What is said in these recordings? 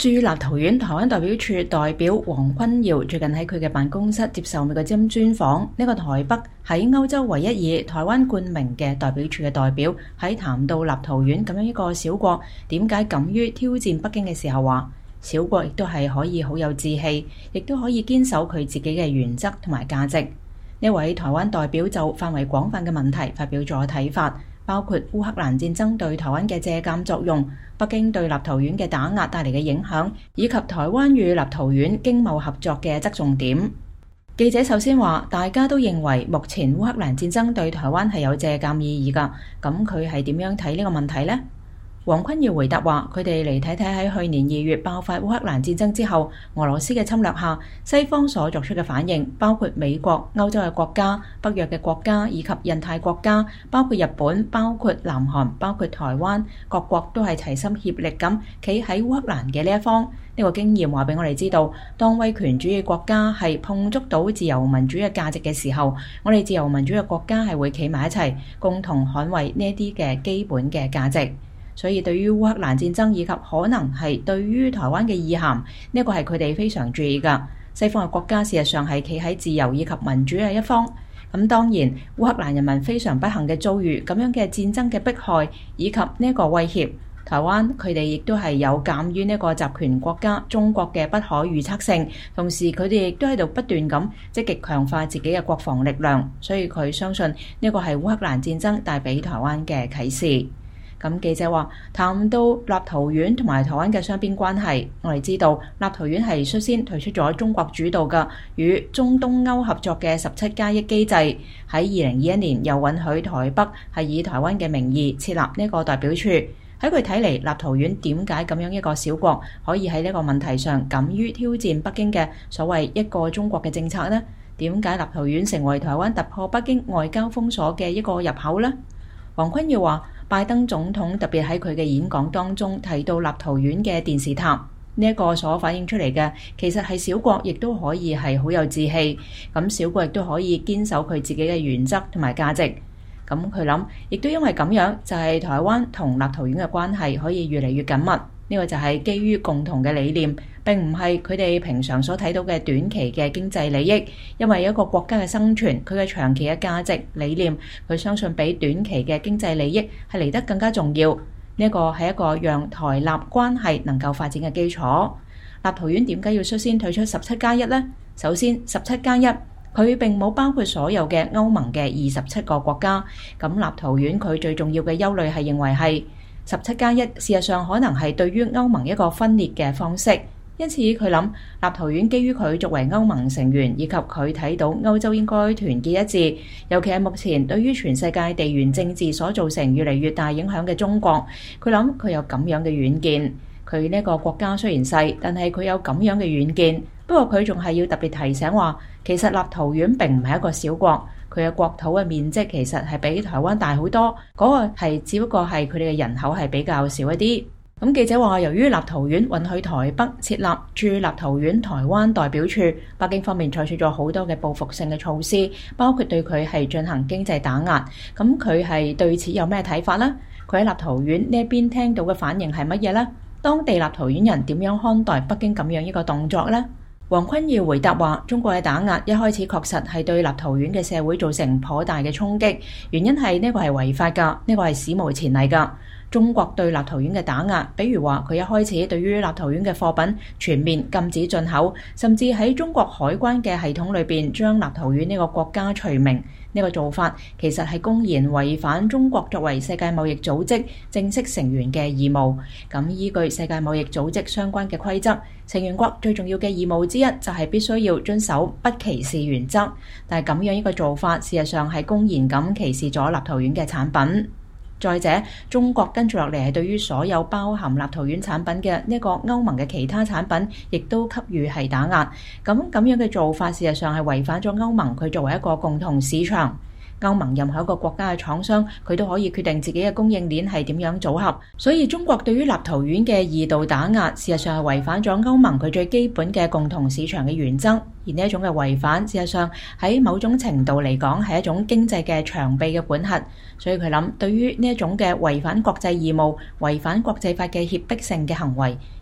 駐立陶宛台灣代表處代表黃坤耀最近喺佢嘅辦公室接受美國之音專訪。呢個台北喺歐洲唯一以台灣冠名嘅代表處嘅代表喺談到立陶宛咁樣一個小國點解敢於挑戰北京嘅時候話，小國亦都係可以好有志氣，亦都可以堅守佢自己嘅原則同埋價值。呢位台灣代表就範圍廣泛嘅問題發表咗睇法，包括烏克蘭戰爭對台灣嘅借鑑作用、北京對立陶宛嘅打壓帶嚟嘅影響，以及台灣與立陶宛經貿合作嘅側重點。記者首先話，大家都認為目前烏克蘭戰爭對台灣係有借鑑意義㗎，咁佢係點樣睇呢個問題呢？黃坤耀回答話，佢哋嚟睇睇喺去年2月爆發烏克蘭戰爭之後，俄羅斯嘅侵略下，西方所作出嘅反應，包括美國、歐洲嘅國家、北約嘅國家以及印太國家，包括日本、包括南韓、包括台灣，各國都係齊心協力咁企喺烏克蘭嘅呢一方。呢個經驗話俾我哋知道，當威權主義國家係碰觸到自由民主嘅價值嘅時候，我哋自由民主嘅國家係會企埋一齊，共同捍衛呢啲嘅基本嘅價值。所以對於烏克蘭戰爭以及可能係對於台灣嘅意涵，呢個係佢哋非常注意㗎。西方嘅國家事實上係企喺自由以及民主嘅一方。咁當然，烏克蘭人民非常不幸嘅遭遇咁樣嘅戰爭嘅迫害以及呢個威脅，台灣佢哋亦都係有鑑於呢個集權國家中國嘅不可預測性，同時佢哋亦都喺度不斷咁積極強化自己嘅國防力量，所以佢相信呢個係烏克蘭戰爭帶俾台灣嘅啟示。咁記者話，談到立陶宛同埋台灣嘅雙邊關係，我哋知道立陶宛係率先退出咗中國主導嘅與中東歐合作嘅17+1機制，喺2021年又允許台北係以台灣嘅名義設立呢個代表處。喺佢睇嚟，立陶宛點解咁樣一個小國可以喺呢個問題上敢於挑戰北京嘅所謂一個中國嘅政策呢？點解立陶宛成為台灣突破北京外交封鎖嘅一個入口呢？黃坤耀話，拜登總統特別喺佢嘅演講當中提到立陶宛嘅電視塔，呢一個所反映出嚟嘅其實係小國亦都可以係好有志氣，咁小國亦都可以堅守佢自己嘅原則同埋價值。咁佢諗，亦都因為咁樣，就係台灣同立陶宛嘅關係可以越嚟越緊密。呢個就係基於共同嘅理念，並唔係佢哋平常所睇到嘅短期嘅經濟利益。因為一個國家嘅生存，佢嘅長期嘅價值理念，佢相信比短期嘅經濟利益係嚟得更加重要。呢個係一個讓台立關係能夠發展嘅基礎。立陶宛點解要率先退出17+1呢？首先，17+1佢並冇包括所有嘅歐盟嘅27個國家。咁立陶宛佢最重要嘅憂慮係認為係17+1事實上可能係對於歐盟一個分裂嘅方式，因此佢諗立陶宛基於佢作為歐盟成員，以及佢睇到歐洲應該團結一致，尤其係目前對於全世界地緣政治所造成越嚟越大影響嘅中國，佢諗佢有咁樣嘅遠見。佢呢個國家雖然細，但係佢有咁樣嘅遠見。不過佢仲係要特別提醒話，其實立陶宛並唔係一個小國。佢嘅國土嘅面積其實係比台灣大好多，嗰個係只不過係佢哋嘅人口係比較少一啲。咁記者話，由於立陶宛允許台北設立駐立陶宛台灣代表處，北京方面採取咗好多嘅報復性嘅措施，包括對佢係進行經濟打壓。咁佢係對此有咩睇法呢？佢喺立陶宛呢一邊聽到嘅反應係乜嘢呢？當地立陶宛人點樣看待北京咁樣一個動作呢？黃坤耀回答話，中國嘅打壓一開始確實係對立陶宛嘅社會造成頗大嘅衝擊，原因係呢個係違法㗎，呢個係史無前例㗎。中國對立陶宛嘅打壓，比如話佢一開始對於立陶宛嘅貨品全面禁止進口，甚至喺中國海關嘅系統裏邊將立陶宛呢個國家除名。呢個做法其實係公然違反中國作為世界貿易組織正式成員嘅義務。咁依據世界貿易組織相關嘅規則，成員國最重要嘅義務之一就係必須要遵守不歧視原則。但係咁樣一個做法，事實上係公然咁歧視咗立陶宛嘅產品。再者，中國跟住落嚟係對於所有包含立陶宛產品嘅呢個歐盟嘅其他產品，亦都給予係打壓。咁樣嘅做法，事實上係違反咗歐盟佢作為一個共同市場。歐盟任何一個國家嘅廠商，佢都可以決定自己嘅供應鏈係點樣組合。所以中國對於立陶宛嘅二度打壓，事實上係違反咗歐盟佢最基本嘅共同市場嘅原則。而呢一種嘅違反，事實上喺某種程度嚟講係一種經濟嘅長臂嘅管轄。所以佢諗，對於呢一種嘅違反國際義務、違反國際法嘅脅迫性嘅行為，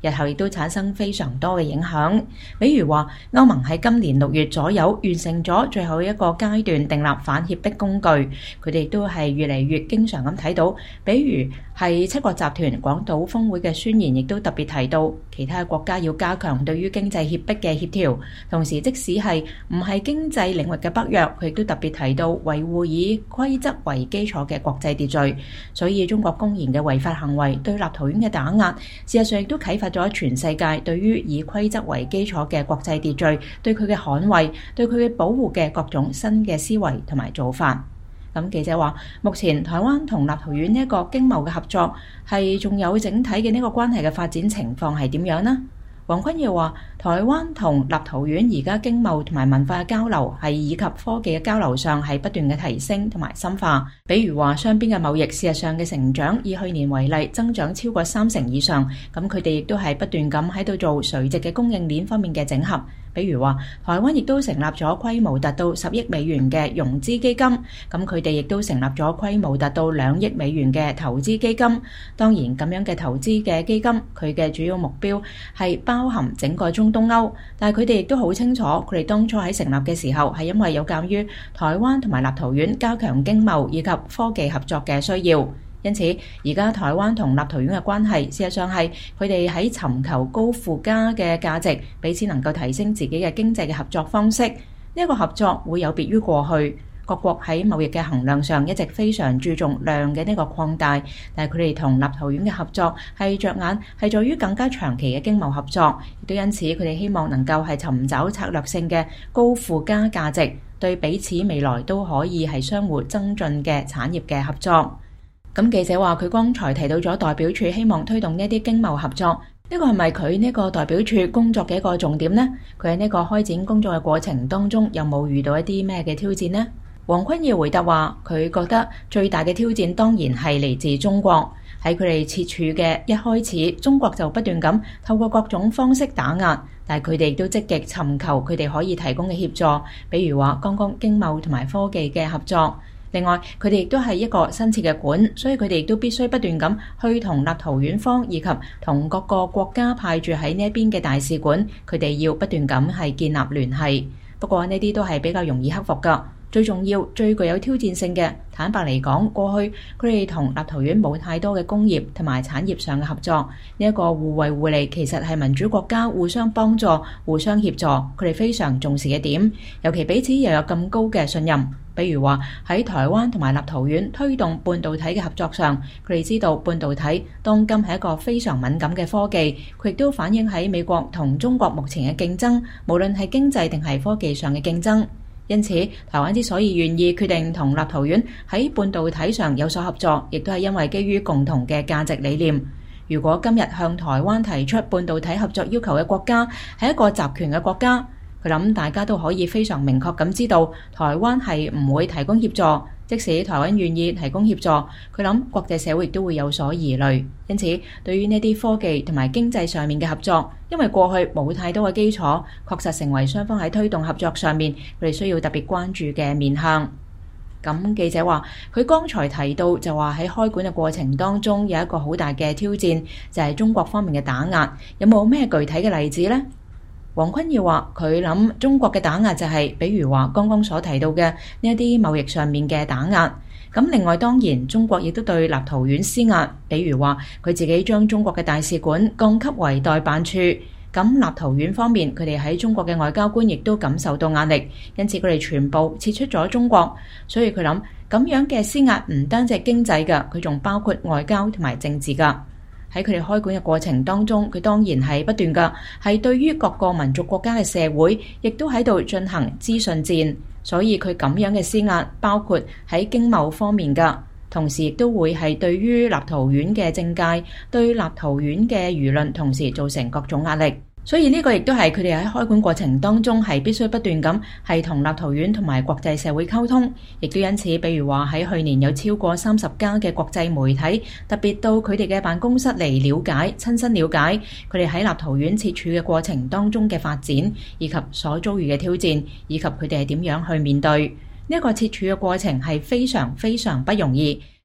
日後亦都產生非常多嘅影響。比如話，歐盟喺今年6月左右完成咗最後一個階段訂立反脅迫工具，佢哋亦都係越嚟越經常咁睇到，比如係七國集團廣島峰會嘅宣言，亦都特別提到其他國家要加強對於經濟脅迫嘅協調，同時即使係唔係經濟領域嘅北約，佢亦都特別提到維護以規則為基礎嘅國際秩序。所以中國公然嘅違法行為對立陶宛嘅打壓，事實上亦都啟發咗全世界對於以規則為基礎嘅國際秩序，對佢嘅捍衛、對佢嘅保護嘅各種新嘅思維同埋做法。咁記者話，目前台灣同立陶宛呢一個經貿嘅合作係仲有整體嘅呢個關係嘅發展情況係點樣呢？黃坤耀話，台灣同立陶宛而家經貿同埋文化嘅交流係以及科技嘅交流上係不斷嘅提升同埋深化。比如話雙邊嘅貿易事實上嘅成長，以去年為例增長超過30%以上。咁佢哋亦都係不斷咁喺度做垂直嘅供應鏈方面嘅整合。比如話，台灣亦都成立咗規模達到10億美元嘅融資基金，咁佢哋亦都成立咗規模達到2億美元嘅投資基金。當然咁樣嘅投資嘅基金，佢嘅主要目標係包含整個中東歐，但係佢哋亦都好清楚，佢哋當初喺成立嘅時候係因為有鑑於台灣同埋立陶宛加強經貿以及科技合作嘅需要。因此，而家台灣同立陶宛嘅關係，事實上係佢哋喺尋求高附加嘅價值，彼此能夠提升自己嘅經濟嘅合作方式。呢一個合作會有別於過去，各國喺貿易嘅衡量上一直非常注重量嘅呢個擴大，但係佢哋同立陶宛嘅合作係着眼係在於更加長期嘅經貿合作，亦都因此佢哋希望能夠係尋找策略性嘅高附加價值，對彼此未來都可以係相互增進嘅產業嘅合作。咁記者話，佢剛才提到咗代表處希望推動呢啲經貿合作，呢個係咪佢呢個代表處工作嘅一個重點呢？佢喺呢個開展工作嘅過程當中，有冇遇到一啲咩嘅挑戰呢？黃坤耀回答話，佢覺得最大嘅挑戰當然係嚟自中國。喺佢哋設處嘅一開始，中國就不斷咁透過各種方式打壓，但係佢哋亦都積極尋求佢哋可以提供嘅協助，比如話剛剛經貿同埋科技嘅合作。另外，佢哋亦都係一個新設嘅館，所以佢哋亦都必須不斷咁去同立陶宛方以及同各個國家派駐喺呢一邊嘅大使館，佢哋要不斷咁係建立聯繫。不過呢啲都係比較容易克服㗎。最重要、最具有挑戰性嘅，坦白嚟講，過去佢哋同立陶宛冇太多嘅工業同埋產業上嘅合作。呢一個互惠互利其實係民主國家互相幫助、互相協助，佢哋非常重視嘅點。尤其彼此又有咁高嘅信任。比如話喺台灣同埋立陶宛推動半導體嘅合作上，佢哋知道半導體當今係一個非常敏感嘅科技，佢亦都反映喺美國同中國目前嘅競爭，無論係經濟定係科技上嘅競爭。因此，台灣之所以願意決定同立陶宛喺半導體上有所合作，亦都係因為基於共同嘅價值理念。如果今日向台灣提出半導體合作要求嘅國家係一個集權嘅國家，佢諗大家都可以非常明確咁知道，台灣係唔會提供協助。即使台灣願意提供協助，佢諗國際社會亦都會有所疑慮。因此，對於呢啲科技同埋經濟上面嘅合作，因為過去冇太多嘅基礎，確實成為雙方喺推動合作上面佢哋需要特別關注嘅面向。咁記者話，佢剛才提到就話喺開館嘅過程當中有一個好大嘅挑戰，就係中國方面嘅打壓。有冇咩具體嘅例子呢？黃坤耀話，佢諗中國嘅打壓就係比如話剛剛所提到嘅呢一啲貿易上面嘅打壓。咁另外當然中國亦都對立陶宛施壓，比如話佢自己將中國嘅大使館降級為代辦處。咁立陶宛方面佢哋喺中國嘅外交官亦都感受到壓力，因此佢哋全部撤出咗中國。所以佢諗咁樣嘅施壓唔單止係經濟㗎，佢仲包括外交同埋政治㗎。喺佢哋開館嘅過程當中，佢當然係不斷㗎，係對於各個民族國家嘅社會，亦都喺度進行資訊戰。所以佢咁樣嘅施壓，包括喺經貿方面㗎，同時亦都會係對於立陶宛嘅政界、對立陶宛嘅輿論，同時造成各種壓力。所以呢個亦都係佢哋喺開館過程當中係必須不斷咁係同立陶宛同埋國際社會溝通，亦都因此，比如話喺去年有超過30家嘅國際媒體特別到佢哋嘅辦公室嚟了解、親身了解佢哋喺立陶宛設處嘅過程當中嘅發展，以及所遭遇嘅挑戰，以及佢哋係點樣去面對呢一個設處嘅過程係非常非常不容易。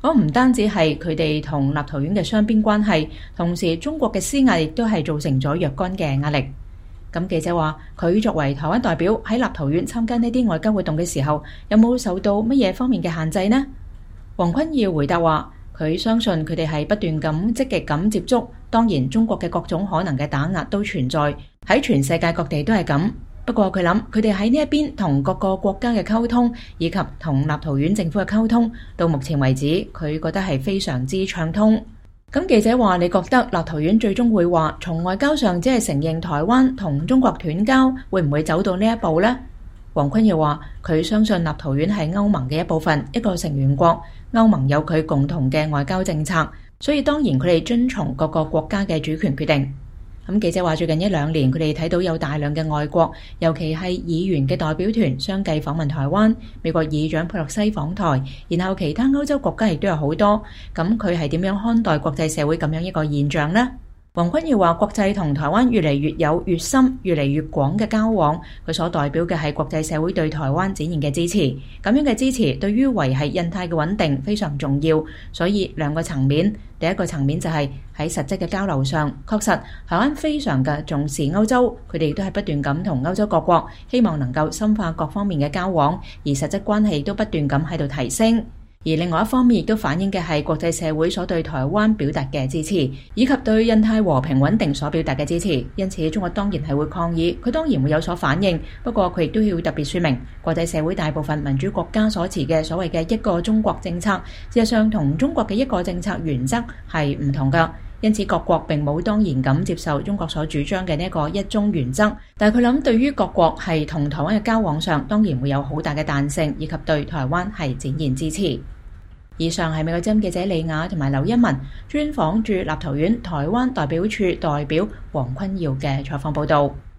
我唔單止係佢哋同立陶宛嘅雙邊關係，同時中國嘅施壓亦都係造成咗若干嘅壓力。咁記者話，佢作為台灣代表喺立陶宛參加呢啲外交活動嘅時候，有冇受到乜嘢方面嘅限制呢？黃坤耀回答話，佢相信佢哋係不斷咁積極咁接觸，當然中國嘅各種可能嘅打壓都存在，喺全世界各地都係咁。不過佢諗，佢哋喺呢一邊同各個國家嘅溝通，以及同立陶宛政府嘅溝通，到目前為止，佢覺得係非常之暢通。咁記者話，你覺得立陶宛最終會話從外交上只係承認台灣同中國斷交，會唔會走到呢一步呢？黃坤耀話，佢相信立陶宛係歐盟嘅一部分，一個成員國，歐盟有佢共同嘅外交政策，所以當然佢哋遵從各個國家嘅主權決定。咁記者話，最近一兩年佢哋睇到有大量嘅外國，尤其係議員嘅代表團相繼訪問台灣，美國議長佩洛西訪台，然後其他歐洲國家亦都有好多。咁佢係點樣看待國際社會咁樣一個現象呢？黃坤耀話，國際同台灣越嚟越有越深、越嚟越廣嘅交往，佢所代表嘅係國際社會對台灣展現嘅支持。咁樣嘅支持對於維繫印太嘅穩定非常重要，所以兩個層面。第一個層面就係喺實質嘅交流上，確實台灣非常嘅重視歐洲，佢哋亦都係不斷咁同歐洲各國希望能夠深化各方面嘅交往，而實質關係都不斷咁喺度提升。而另外一方面亦都反映嘅係國際社會所對台灣表達嘅支持，以及對印太和平穩定所表達嘅支持。因此中國當然係會抗議，佢當然會有所反應，不過佢亦都要特別說明，國際社會大部分民主國家所持嘅所謂嘅一個中國政策，事實上同中國嘅一個政策原則係唔同㗎。因此各國並冇當然咁接受中國所主張嘅呢一個一中原則，但係佢諗對於各國係同台灣嘅交往上，當然會有好大嘅彈性，以及對台灣係展現支持。以上係美國之音記者李雅同埋劉一文專訪駐立陶宛台灣代表處代表黃坤耀嘅採訪報導。